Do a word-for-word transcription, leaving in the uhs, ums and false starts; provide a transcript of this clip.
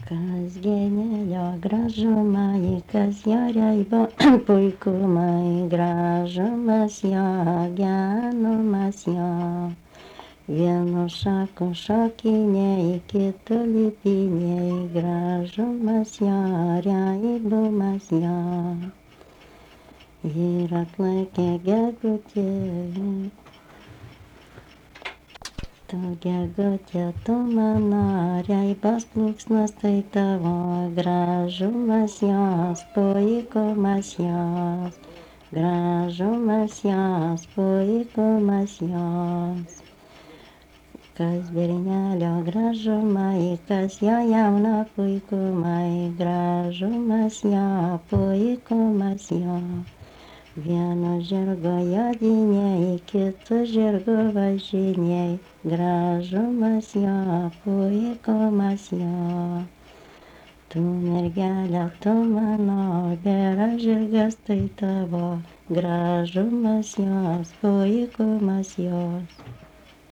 Kas genėjo gražumą, kas jo reibo puikumą, gražumas jo, genumas jo. Vienu šaku šokiniai, kitu lipiniai, gražumas jo, reibumas jo. Ir atlaikė gegutė. Tu gegutė, tu mano, reibas plunksnas tai tavo, gražumas jos, puikumas jos, gražumas jos, puikumas jos. Kas bernelio gražumai, kas jo jauno puikumai, gražumas jo, puikumas jo. Vieno žirgo jodiniai, kitų žirgų važiniai, gražumas jo, puikumas jo. Tu mergelė, tu mano, bėra žirgas tai tavo, gražumas jos, puikumas jos.